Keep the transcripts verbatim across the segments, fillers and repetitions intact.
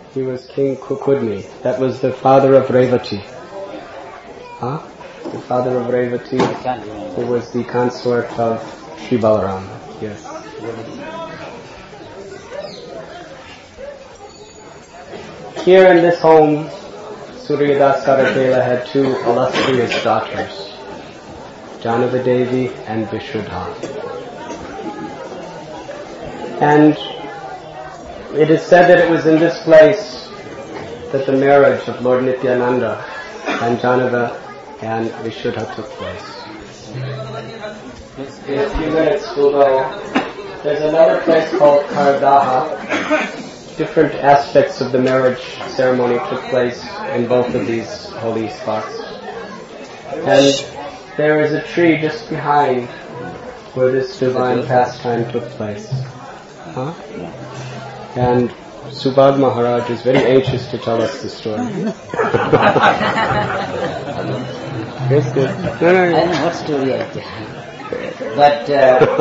He was King Kukudni. That was the father of Revati. Huh? The father of Revati, who was the consort of Sri Balaram. Yes. Here in this home, Suryadas Sarakela had two illustrious daughters, Janava Devi and Vishuddha. And it is said that it was in this place that the marriage of Lord Nityananda and Janava and Vishuddha took place. In a few minutes we'll go. There's another place called Kardaha. Different aspects of the marriage ceremony took place in both of these holy spots. And there is a tree just behind where this divine pastime took place. Huh? And Subhad Maharaj is very anxious to tell us the story. It's good. No, no, no. I don't know what story I tell. But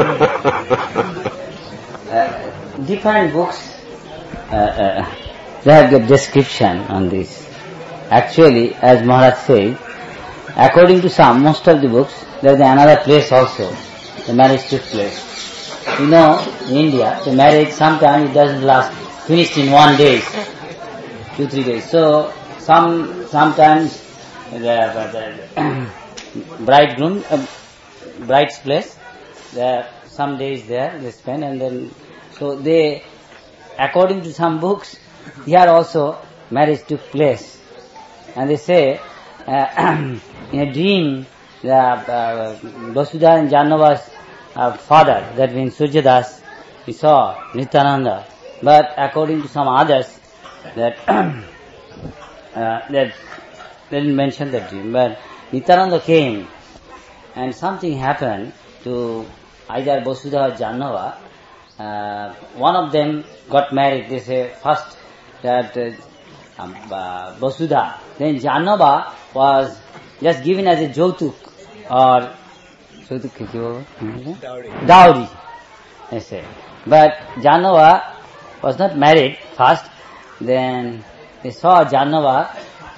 uh, uh, different books uh, uh, they have the description on this. Actually, as Maharaj says, according to some, most of the books, there is another place also. The marriage took place. You know, in India, the marriage sometimes it doesn't last, finished in one day, two, three days. So, some sometimes the, the bridegroom, uh, bride's place, there some days there they spend, and then so they, according to some books, here also marriage took place, and they say uh, in a dream, the uh, Vasudha and Janava's uh, father, that means Suryadas, he saw Nityananda, but according to some others, that uh, that they didn't mention that dream, but Nityananda came, and something happened to either Vasudha or Janava. Uh, one of them got married. They say first that uh, um, uh, Vasudha, then Janava was just given as a jautuk or dowry. Dowry, they say. But Janava was not married first. Then they saw Janava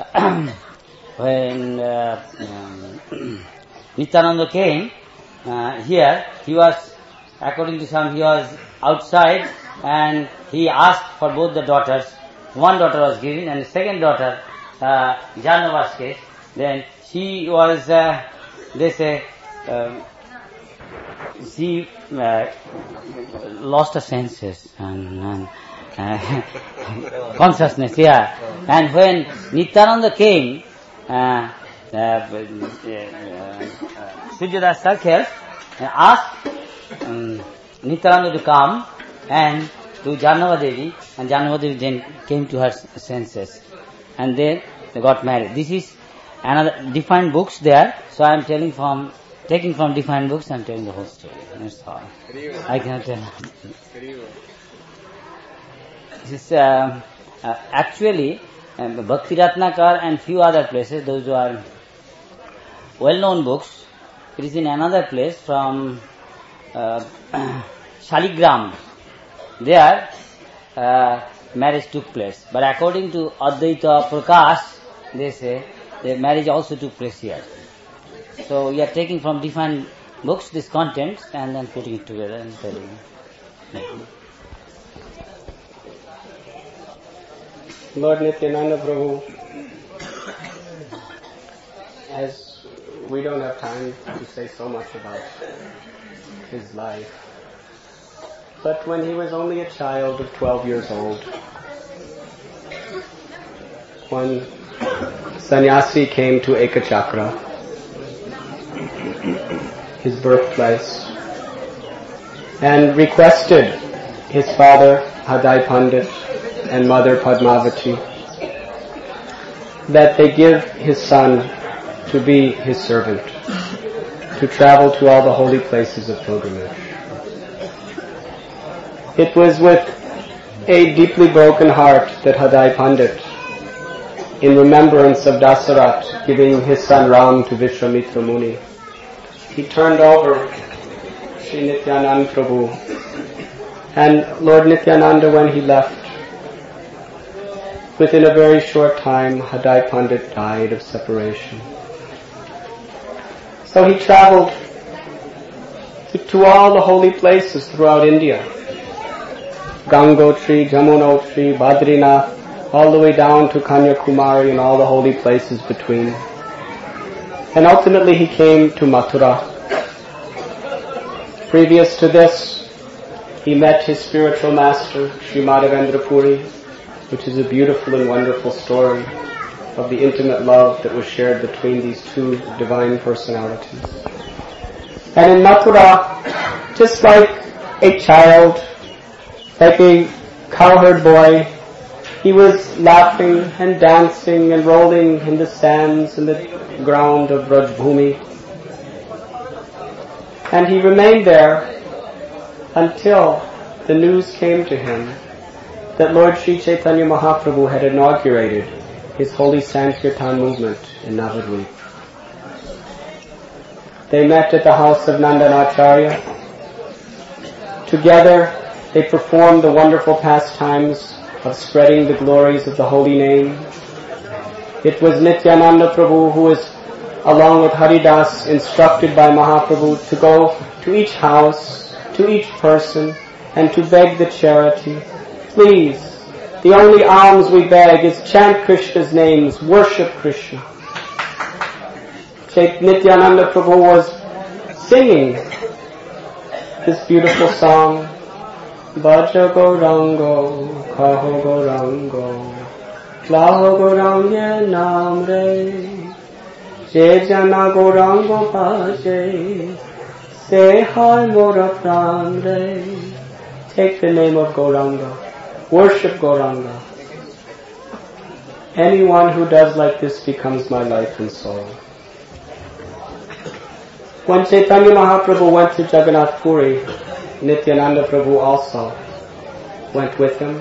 when uh, um, Nityananda came uh, here. He was, according to some, he was outside, and he asked for both the daughters. One daughter was given, and the second daughter, uh, Janava's case, then she was, uh, they say, um, she uh, lost her senses and, and uh, consciousness, yeah. And when Nityananda came, uh, uh, uh, Suryadas Sarkar asked um, Nityananda to come and to Janava Devi, and Janava Devi then came to her senses, and then they got married. This is another different books there, so I am telling from taking from different books. I am telling the whole story. That's all. I cannot tell. This is uh, uh, actually um, Bhakti Ratnakar and few other places. Those who are well-known books. It is in another place from uh, Shaligram. There, uh, marriage took place. But according to Advaita Prakash, they say the marriage also took place here. So we are taking from different books these contents and then putting it together and telling. Lord Nityananda Prabhu, as we don't have time to say so much about his life, but when he was only a child of twelve years old, one sannyasi came to Ekachakra, his birthplace, and requested his father, Hadai Pandit, and mother, Padmavati, that they give his son to be his servant, to travel to all the holy places of pilgrimage. It was with a deeply broken heart that Hadai Pandit, in remembrance of Dasarat giving his son Ram to Vishwamitra Muni, he turned over Sri Nityananda Prabhu. And Lord Nityananda, when he left, within a very short time, Hadai Pandit died of separation. So he traveled to, to all the holy places throughout India. Gangotri, Jamunotri, Badrinath, all the way down to Kanyakumari and all the holy places between. And ultimately he came to Mathura. Previous to this, he met his spiritual master, Sri Madhavendra Puri, which is a beautiful and wonderful story of the intimate love that was shared between these two divine personalities. And in Mathura, just like a child, like a cowherd boy, he was laughing and dancing and rolling in the sands and the ground of Brajbhumi. And he remained there until the news came to him that Lord Sri Chaitanya Mahaprabhu had inaugurated his holy Sankirtan movement in Navadvip. They met at the house of Nandanacharya. Together, they performed the wonderful pastimes of spreading the glories of the holy name. It was Nityananda Prabhu who was, along with Haridas, instructed by Mahaprabhu to go to each house, to each person, and to beg the charity. Please, the only alms we beg is chant Krishna's names, worship Krishna. Nityananda Prabhu was singing this beautiful song, Bhaja Gaurango, Kaho Gaurango, Laho Gaurangya Namre, Je Jana Gaurango Bhaje, Se Hai Mora Pramre. Take the name of Gauranga, worship Gauranga. Anyone who does like this becomes my life and soul. When Chaitanya Mahaprabhu went to Jagannath Puri, Nityananda Prabhu also went with him.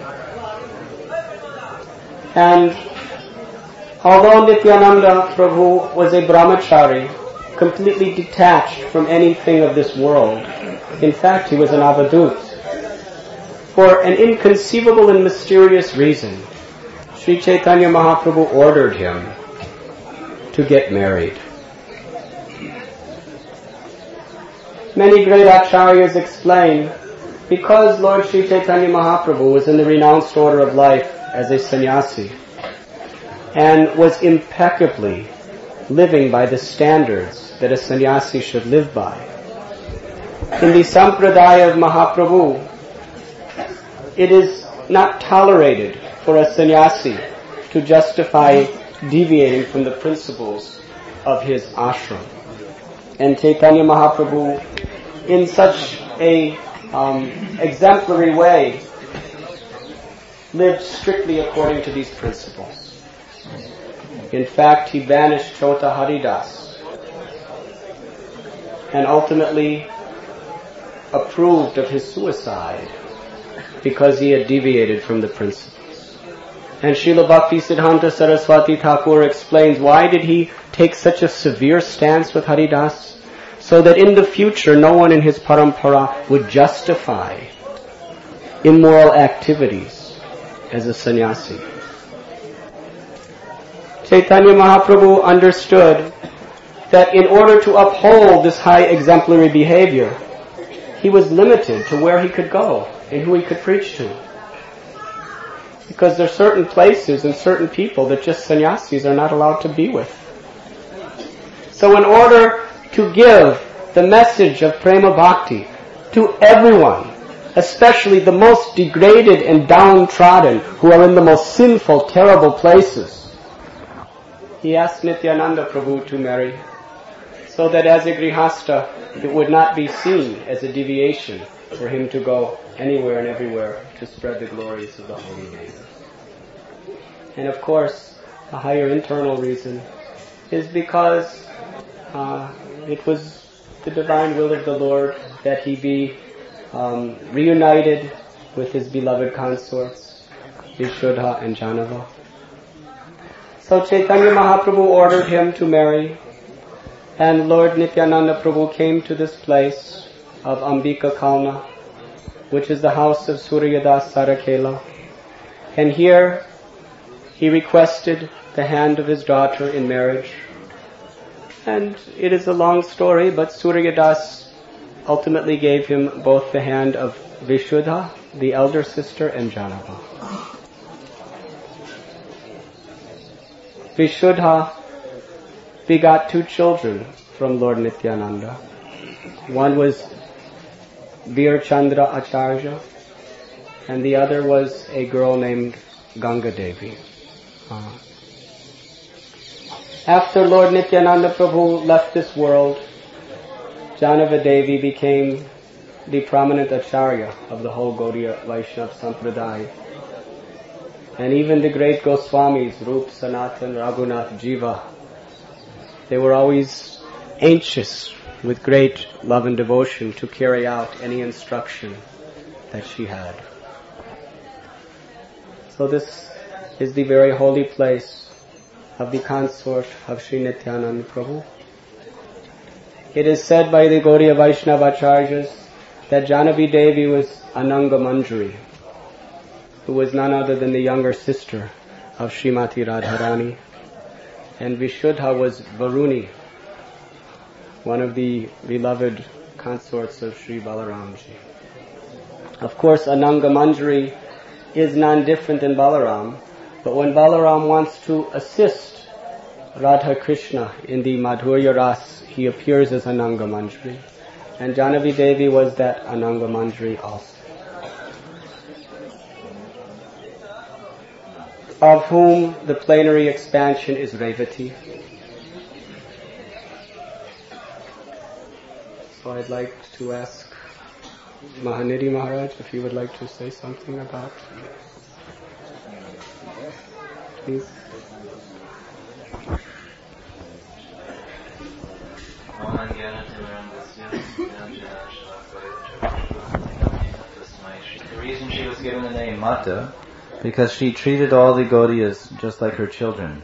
And although Nityananda Prabhu was a brahmachari, completely detached from anything of this world, in fact he was an avadut, for an inconceivable and mysterious reason, Sri Chaitanya Mahaprabhu ordered him to get married. Many great acharyas explain, because Lord Sri Chaitanya Mahaprabhu was in the renounced order of life as a sannyasi and was impeccably living by the standards that a sannyasi should live by. In the sampradaya of Mahaprabhu, it is not tolerated for a sannyasi to justify deviating from the principles of his ashram. And Chaitanya Mahaprabhu, in such a um, exemplary way, lived strictly according to these principles. In fact, he banished Chota Haridas and ultimately approved of his suicide because he had deviated from the principles. And Srila Bhaktisiddhanta Saraswati Thakur explains why did he take such a severe stance with Haridas? So that in the future no one in his parampara would justify immoral activities as a sannyasi. Chaitanya Mahaprabhu understood that in order to uphold this high exemplary behavior, he was limited to where he could go and who he could preach to. Because there are certain places and certain people that just sannyasis are not allowed to be with. So in order to give the message of Prema Bhakti to everyone, especially the most degraded and downtrodden who are in the most sinful, terrible places, he asked Nityananda Prabhu to marry, so that as a grihasta it would not be seen as a deviation for him to go anywhere and everywhere to spread the glories of the holy name. And of course, a higher internal reason is because uh, it was the divine will of the Lord that he be um, reunited with his beloved consorts, Yashoda and Janava. So Chaitanya Mahaprabhu ordered him to marry, and Lord Nityananda Prabhu came to this place of Ambika Kalna, which is the house of Suryadas Sarakela. And here he requested the hand of his daughter in marriage. And it is a long story, but Surya Das ultimately gave him both the hand of Vishuddha, the elder sister, and Janava. Vishuddha begot two children from Lord Nityananda. One was Veer Chandra Acharya, and the other was a girl named Ganga Devi. Uh, after Lord Nityananda Prabhu left this world, Janava Devi became the prominent Acharya of the whole Gaudiya Vaishnava Sampradaya. And even the great Goswamis, Rup, Sanatan, Raghunath, Jiva, they were always anxious with great love and devotion to carry out any instruction that she had. So this is the very holy place of the consort of Sri Nityananda Prabhu. It is said by the Gaudiya Vaishnava Acharyas that Janavi Devi was Ananga Manjari, who was none other than the younger sister of Srimati Radharani, and Vishuddha was Varuni, one of the beloved consorts of Sri Balaramji. Of course, Ananga Manjari is non-different than Balaram, but when Balaram wants to assist Radha Krishna in the Madhurya Ras, he appears as Ananga Manjari. And Janavi Devi was that Ananga Manjari also. Of whom the plenary expansion is Revati. So I'd like to ask Mahanidhi Maharaj if you would like to say something about. Please. The reason she was given the name Mata, because she treated all the Gaudiyas just like her children.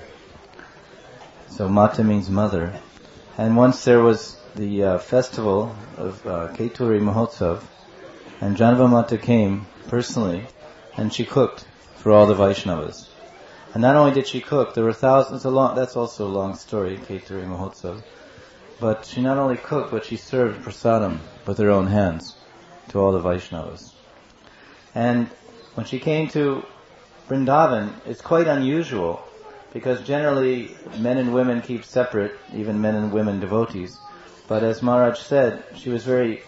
So Mata means mother. And once there was the uh, festival of uh, Keturi Mahotsav, and Janava Mata came personally, and she cooked for all the Vaishnavas. And not only did she cook, there were thousands, a long, that's also a long story, Keturi Mahotsav. But she not only cooked, but she served prasadam with her own hands to all the Vaishnavas. And when she came to Vrindavan, it's quite unusual, because generally men and women keep separate, even men and women devotees. But as Maharaj said, she was very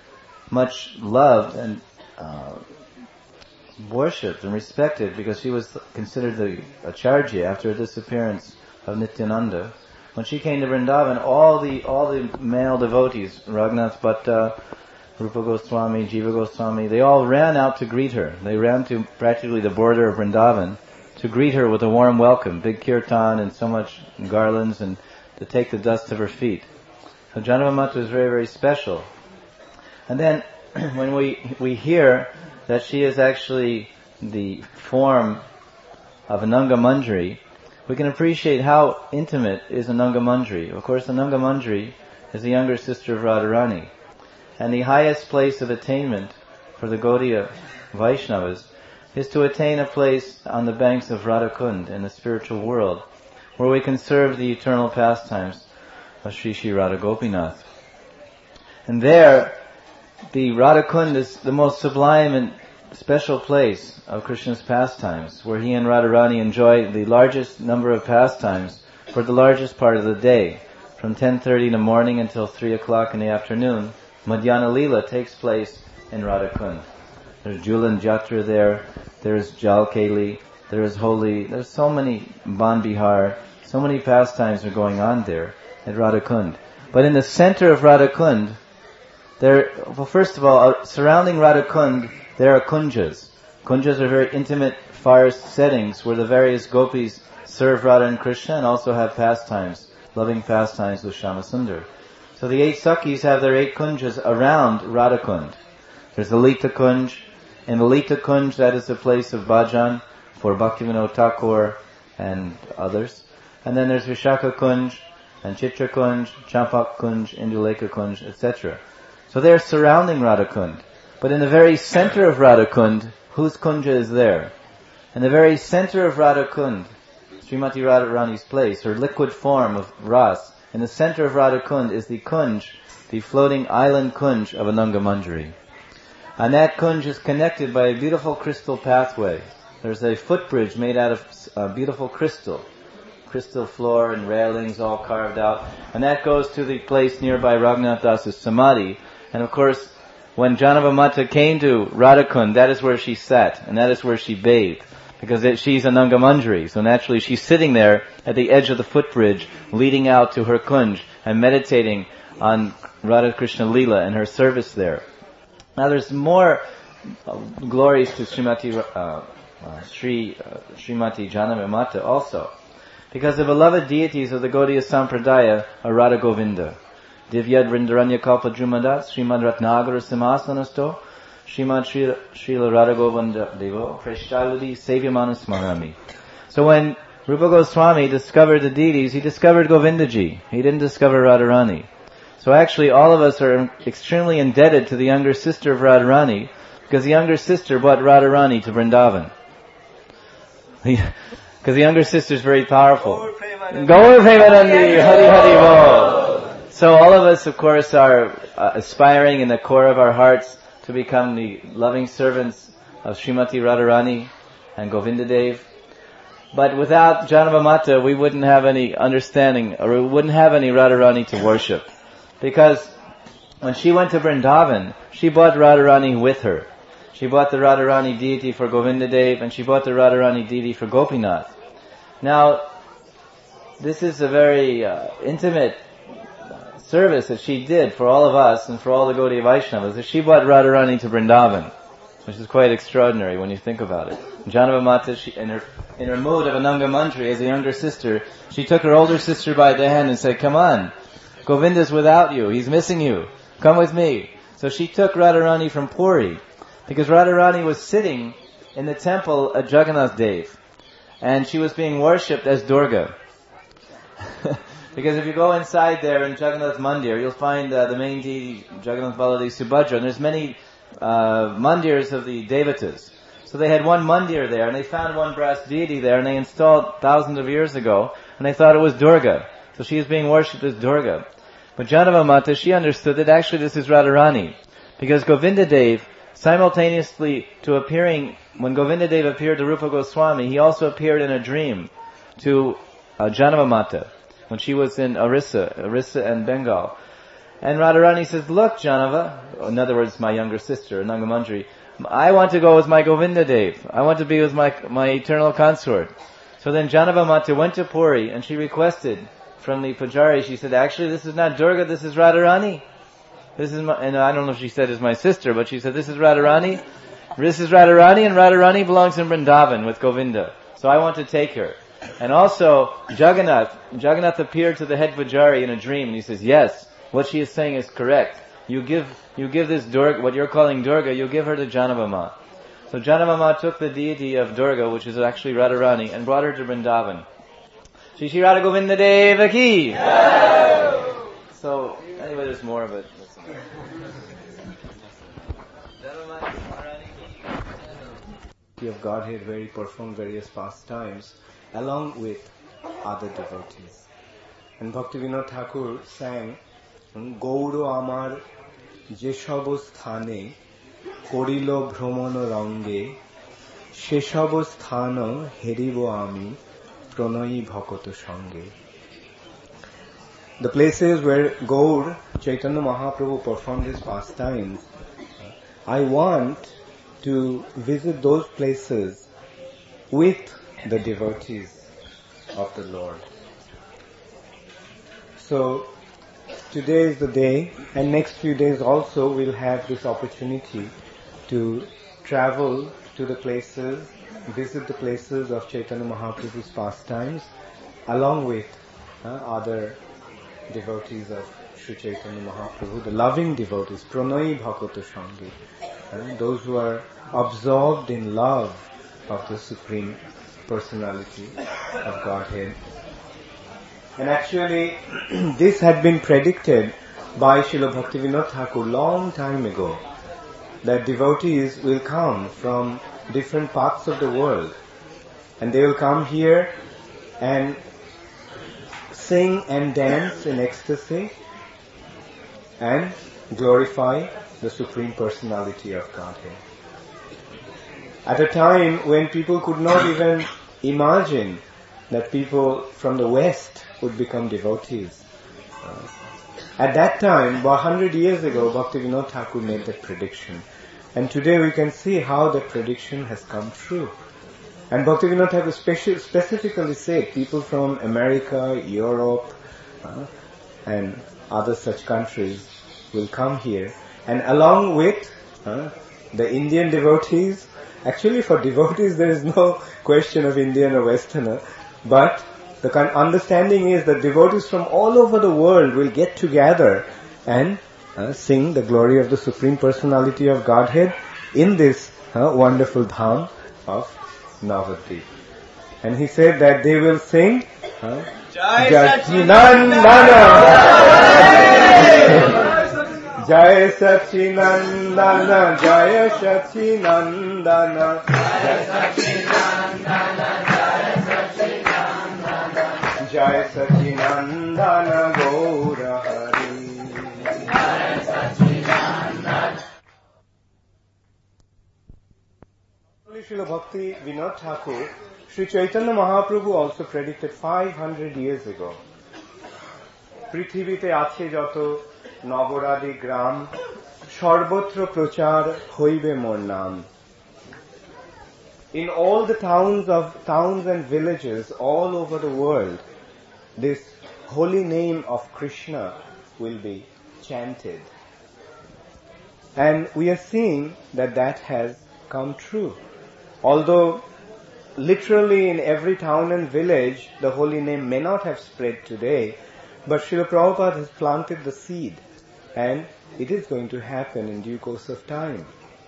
much loved and uh, worshipped and respected, because she was considered the Acharya after the disappearance of Nityananda. When she came to Vrindavan, all the all the male devotees, Raghunath Bhatta, Rupa Goswami, Jiva Goswami, they all ran out to greet her. They ran to practically the border of Vrindavan to greet her with a warm welcome, big kirtan and so much garlands, and to take the dust of her feet. So Janava Mata was very, very special. And then when we we hear that she is actually the form of Ananga Manjari, we can appreciate how intimate is Ananga Manjari. Of course, Ananga Manjari is the younger sister of Radharani. And the highest place of attainment for the Gaudiya Vaishnavas is to attain a place on the banks of Radhakund in the spiritual world, where we can serve the eternal pastimes of Sri Sri Radha Gopinath. And there, the Radhakund is the most sublime and special place of Krishna's pastimes, where he and Radharani enjoy the largest number of pastimes for the largest part of the day, from ten thirty in the morning until three o'clock in the afternoon. Madhyana Leela takes place in Radhakund. There's Julan Jatra there, there's Jal Keli, there's Holi, there's so many Ban Bihar, so many pastimes are going on there at Radhakund. But in the center of Radhakund, there, well, first of all, uh, surrounding Radhakund, there are kunjas. Kunjas are very intimate forest settings where the various gopis serve Radha and Krishna and also have pastimes, loving pastimes with Shyamasundar. So the eight Sakhis have their eight kunjas around Radhakund. There's the Lita Kunj. In the Lita Kunj, that is the place of bhajan for Bhaktivinoda Thakur and others. And then there's Vishakha Kunj, and Chitra Kunj, Champak Kunj, Indulekha Kunj, et cetera. So they're surrounding Radhakund. But in the very center of Radhakund, whose kunja is there? In the very center of Radhakund Srimati Radharani's place, her liquid form of ras. In the center of Radhakund is the kunj, the floating island kunj of Ananga Manjari. And that kunj is connected by a beautiful crystal pathway. There's a footbridge made out of uh, beautiful crystal. Crystal floor and railings all carved out. And that goes to the place nearby Raghunath Das's Samadhi. And of course, when Janava Mata came to Radhakund, that is where she sat, and that is where she bathed. Because it, she's Ananga Manjari, so naturally she's sitting there at the edge of the footbridge, leading out to her kunj, and meditating on Radha Krishna Leela and her service there. Now there's more uh, glories to Srimati, uh, uh, Sri, uh, Srimati Janava Mata also. Because the beloved deities of the Gaudiya Sampradaya are Radha Govinda. Divyad Vrindaranya Kalpa Drumadat, Srimad Ratnagara Simhasanasto, Srimad Srila Radha Govinda Devo, Preshtaludi Sevyamana Smarami. So when Rupa Goswami discovered the deities, he discovered Govindaji. He didn't discover Radharani. So actually all of us are extremely indebted to the younger sister of Radharani, because the younger sister brought Radharani to Vrindavan. Because the younger sister is very powerful. Gaur Premanandi, Hari Hari Bol. So all of us, of course, are uh, aspiring in the core of our hearts to become the loving servants of Srimati Radharani and Govindadev. But without Janava Mata, we wouldn't have any understanding, or we wouldn't have any Radharani to worship. Because when she went to Vrindavan, she brought Radharani with her. She brought the Radharani deity for Govindadev, and she brought the Radharani deity for Gopinath. Now, this is a very uh, intimate service that she did for all of us and for all the Gaudiya Vaishnavas, that she brought Radharani to Vrindavan, which is quite extraordinary when you think about it. Janava Mata, she, in her in her mood of Ananga Manjari as a younger sister, she took her older sister by the hand and said, "Come on, Govinda's without you. He's missing you. Come with me." So she took Radharani from Puri, because Radharani was sitting in the temple at Jagannath Dev, and she was being worshipped as Durga. Because if you go inside there in Jagannath Mandir, you'll find uh, the main deity, Jagannath Baladev Subhadra, and there's many uh, mandirs of the devatas. So they had one mandir there, and they found one brass deity there, and they installed thousands of years ago, and they thought it was Durga. So she is being worshipped as Durga. But Janava Mata, she understood that actually this is Radharani. Because Govindadev, simultaneously to appearing, when Govindadev appeared to Rupa Goswami, he also appeared in a dream to uh, Janava Mata, when she was in Orissa, Orissa and Bengal. And Radharani says, "Look, Janava," in other words, my younger sister, Ananga Manjari, "I want to go with my Govindadev. I want to be with my my eternal consort." So then Janava Mata went to Puri, and she requested from the Pujari, she said, "Actually, this is not Durga, this is Radharani. This is my," and I don't know if she said is my sister, but she said, "This is Radharani. This is Radharani, and Radharani belongs in Vrindavan with Govinda. So I want to take her." And also, Jagannath, Jagannath appeared to the head Pujari in a dream, and he says, "Yes, what she is saying is correct. You give, you give this Durga, what you're calling Durga, you give her to Janavama." So Janavama took the deity of Durga, which is actually Radharani, and brought her to Vrindavan. Shri Shri Radha Govinda Deva ki! So, anyway, there's more of it. Of Godhead, where he performed various pastimes along with other devotees. And Bhaktivinoda Thakur sang, "Gauro amar jeshob sthane korilo bhromono range seshob sthano heribo ami pronoyi bhakoto sange." The places where Gaur Chaitanya Mahaprabhu performed his pastimes, I want to visit those places with the devotees of the Lord. So, today is the day, and next few days also we'll have this opportunity to travel to the places, visit the places of Chaitanya Mahaprabhu's pastimes, along with uh, other devotees of Sri Chaitanya Mahaprabhu, the loving devotees, Pranoyi Bhakoto Sangi, uh, those who are absorbed in love of the Supreme Personality of Godhead. And actually, this had been predicted by Srila Bhaktivinoda Thakur long time ago, that devotees will come from different parts of the world, and they will come here and sing and dance in ecstasy and glorify the Supreme Personality of Godhead. At a time when people could not even imagine that people from the West would become devotees. Uh, at that time, about one hundred years ago, Bhaktivinoda Thakur made that prediction. And today we can see how that prediction has come true. And Bhaktivinoda Thakur speci- specifically said people from America, Europe, uh, and other such countries will come here. And along with uh, the Indian devotees, actually for devotees there is no question of Indian or Westerner, but the understanding is that devotees from all over the world will get together and uh, sing the glory of the Supreme Personality of Godhead in this uh, wonderful dham of Navadvip. And he said that they will sing uh, Jai Sachinandana Jai Sachinandana Jai Sachinandana Jai Sachinandana Jai Sachinandana Gaura Hari Jai Sachinandana. Srila Bhakti Vinod Thakur, Sri Chaitanya Mahaprabhu also predicted five hundred years ago. Prithivite ache joto Nagaradi Gram Sarbotra Prachar Hoibe Mor Naam. In all the towns of towns and villages all over the world, this holy name of Krishna will be chanted. And we are seeing that that has come true. Although literally in every town and village the holy name may not have spread today, but Srila Prabhupada has planted the seed and it is going to happen in due course of time.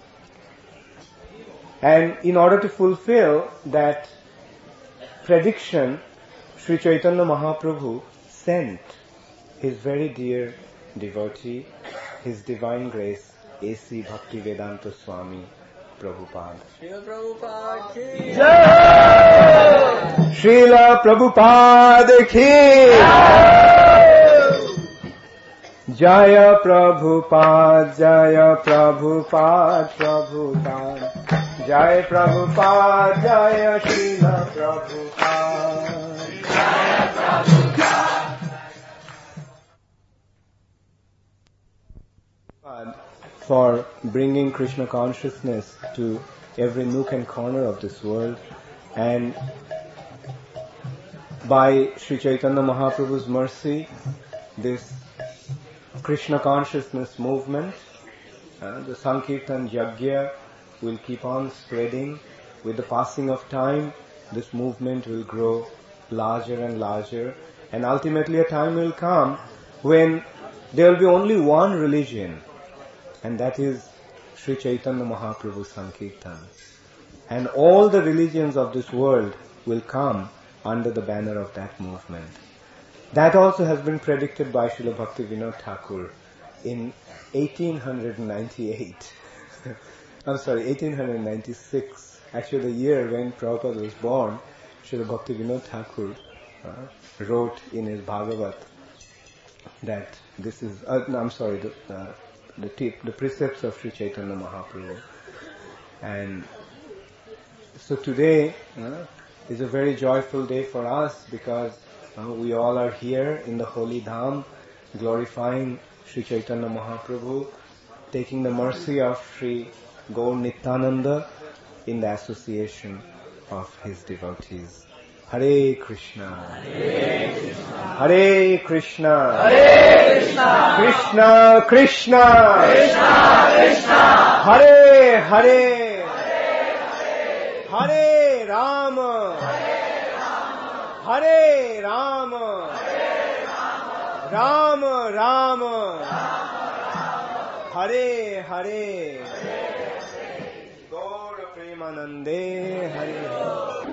And in order to fulfill that prediction, Sri Chaitanya Mahaprabhu sent his very dear devotee, his divine grace, A C Bhaktivedanta Swami Prabhupada. Srila Prabhupada ki Jai! Srila Prabhupada ki Jaya Prabhupada, Jaya Prabhupada, Prabhupada. Jai Prabhupada, Jaya Srila Prabhupada. Jaya Prabhupada. For bringing Krishna consciousness to every nook and corner of this world, and by Sri Chaitanya Mahaprabhu's mercy, this Krishna consciousness movement, uh, the Sankirtan Yajna, will keep on spreading. With the passing of time, this movement will grow larger and larger, and ultimately a time will come when there will be only one religion, and that is Sri Chaitanya Mahaprabhu Sankirtan. And all the religions of this world will come under the banner of that movement. That also has been predicted by Srila Bhakti Vinod Thakur in eighteen ninety-eight. I'm sorry, eighteen ninety-six. Actually, the year when Prabhupada was born, Srila Bhakti Vinod Thakur uh, wrote in his Bhagavat that this is, uh, no, I'm sorry, the, uh, the, tip, the precepts of Sri Chaitanya Mahaprabhu. And so today uh, is a very joyful day for us because uh, we all are here in the holy dham, glorifying Sri Chaitanya Mahaprabhu, taking the mercy of Sri Gaur Nityananda in the association of his devotees. Hare Krishna, Hare Krishna, Hare Krishna, Hare Krishna, Krishna Krishna, Krishna Krishna, Hare Hare, Hare Hare, Rama, Hare Rama, Rama Rama, Hare Hare, Gaur Premanande, Hare Hare.